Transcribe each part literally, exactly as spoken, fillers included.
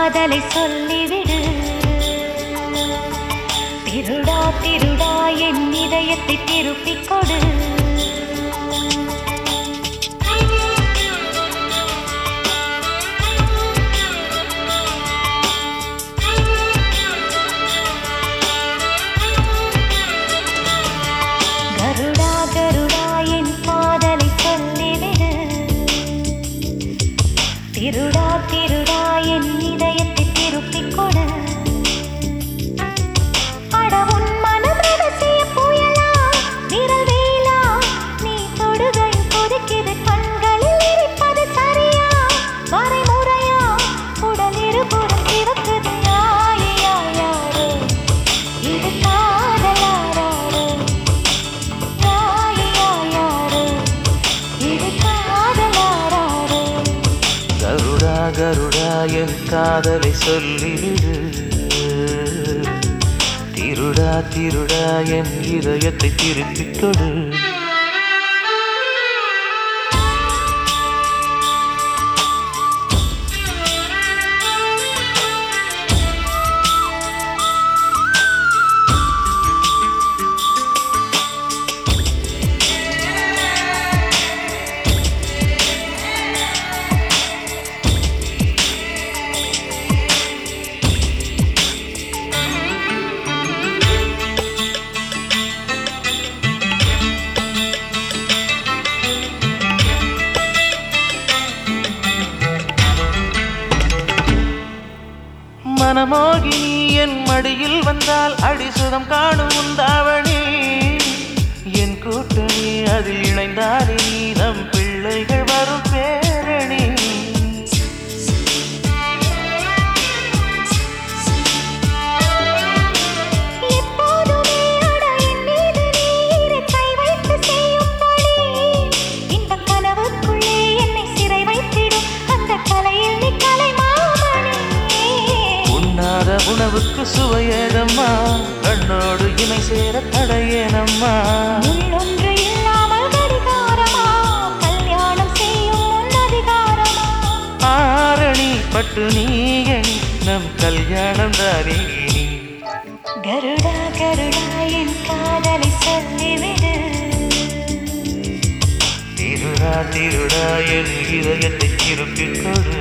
காதலை சொல்லிவிடு. திருடா திருடா என் இதயத்தை திருப்பிக் கொடு. கருடா கருடா என் காதலை சொல்லிவிடு. திருடா திருடா என் இதயத்தை திருப்பிக் கொடு. அட உன் மனம் ரகசிய புயலா விரல் வேலா, நீ தொடுகையில் கொதிக்குது கண்களில் இருப்பது சரியா வரைமுறையா உடல் இருபுறம் சிவக்குது. யாரோ இது காதலாரோ, யாரோ இது காதலாரோ. கருடா கருடா என் காதலை சொல்லிவிடு. திருடா திருடா என் இதயத்தை திருப்பிக் கொடு. மனமோகினி என் மடியில் வந்தால் அடிசுதம் காணும் உந்தாவணி. என் கூட்டணி அதில் இணைந்தாலே நம் பிள்ளைகள் வரும் பேரணி. உணவுக்கு சுவையேதம்மா, கண்ணோடு இணை சேர தடையேனம்மா. ஒன்று இல்லாமல் கடிகாரமா, கல்யாணம் செய்யும் அதிகாரமா. ஆரணி பட்டு நீயணி நம் கல்யாணம் தானே. கருடா கருடா என் காதலை சொல்லிவிடு. திருடா திருடா என் இதயத்தை திருப்பிக் கொடு.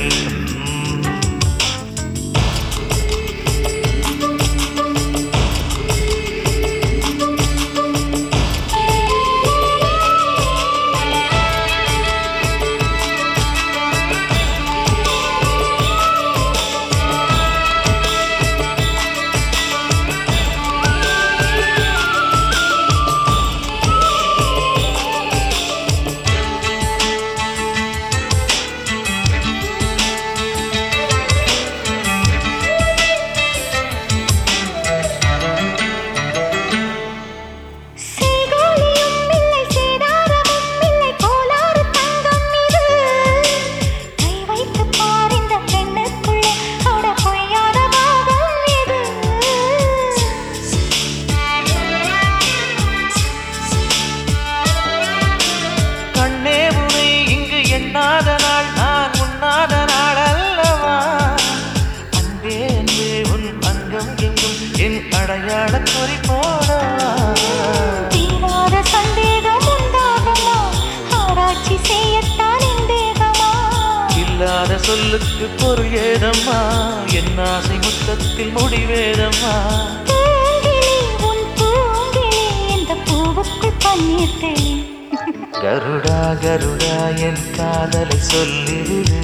எண்ணாத நாள் நான் உண்ணாத நாள் அல்லவா. அன்பே அன்பே உன் அங்கம் எங்கும் என் அடையாள குறி போடா. தீராத சந்தேகம் உண்டாகுமா, ஆராய்ச்சி செய்யத்தான் என் தேகமா. இல்லாத சொல்லுக்கு பொருள் ஏதம்மா, என் ஆசை முத்தத்தில் முடிவேதம்மா. பூங்கிளி உன் பூங்கிளி இந்த பூவுக்குள் பன்னீர் தெளி. கருடா கருடா என் காதலை சொல்லிவிடு.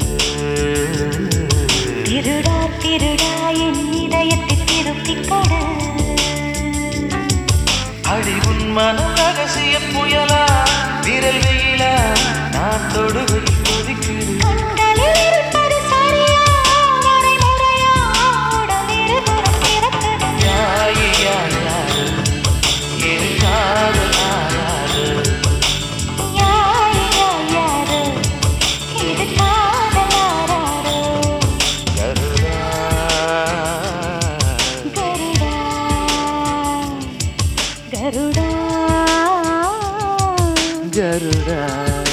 திருடா திருடா என் இதயத்தை திருப்பிக் கொடு. அடி உன் மன ரகசிய புயலா விரல் வெயிலா, நான் தொடுகையில் கொதிக்குது கண்களில் இருப்பது சரியா வரைமுறையா உடல் இருபுறம் சிவக்குது. யாரு யாரு என் காதல் ஆராது. Garuda Garuda